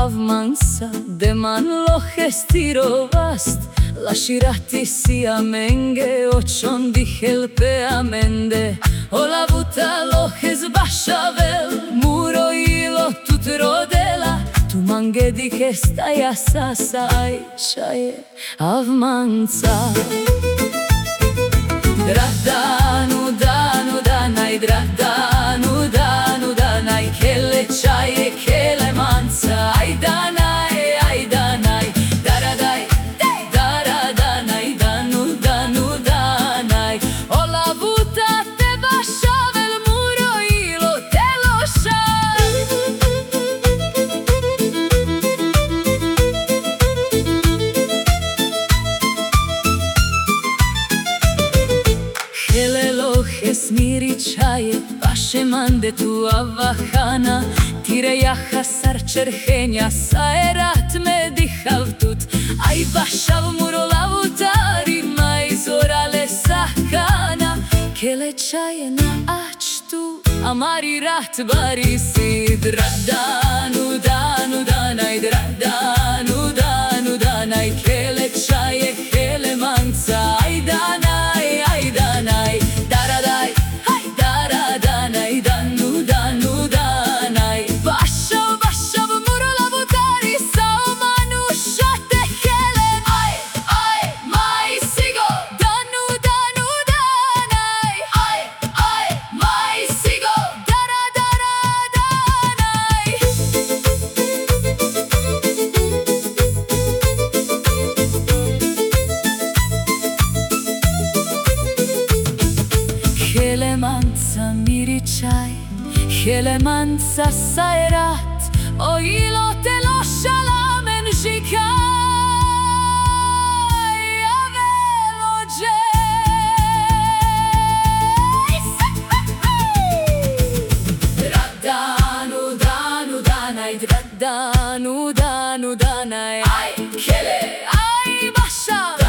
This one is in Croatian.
avmansa de man lojes tirovast la shirati si amenge ochon dihel pe amende ola vuta lojes bashavel muro ilo tut rodela tu mange dihesta ya sasai shaye avmansa dradanu danu danai dradanu danu danai kele chaye kele mansa ai danai daradai daradanai danu danu danai ola vuta te bashavel muro ilo te lo shai Hele lojes miri chaye Pasheman de tu avahana Tire yaha sarcher genia Saerat me dihavtut Ai bashav muro lavutari Mai zorale sahana Kele chaye na achtu Amari rat barisi Dradanu danu danai Dradanu danu danai Kele chaye kele mansa Ai danai daradai daradanai danu danu danai bashav muro lavutari sao manusha te hele ai mai sigo danu danai ai mai sigo daradanai Hele mansa miri chai Hele mansa saerat O ilo te lo shalamen shikai Avelo jeis Dradanu danu danai Dradanu danu danai Ai kele ai bashav